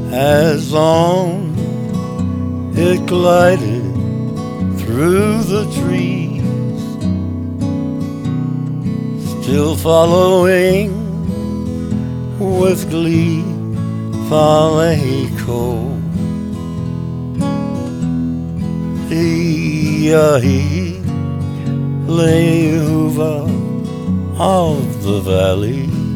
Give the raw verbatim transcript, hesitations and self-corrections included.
as on it glided through the trees, still following with glee Faleco. He lay hoover of the valley,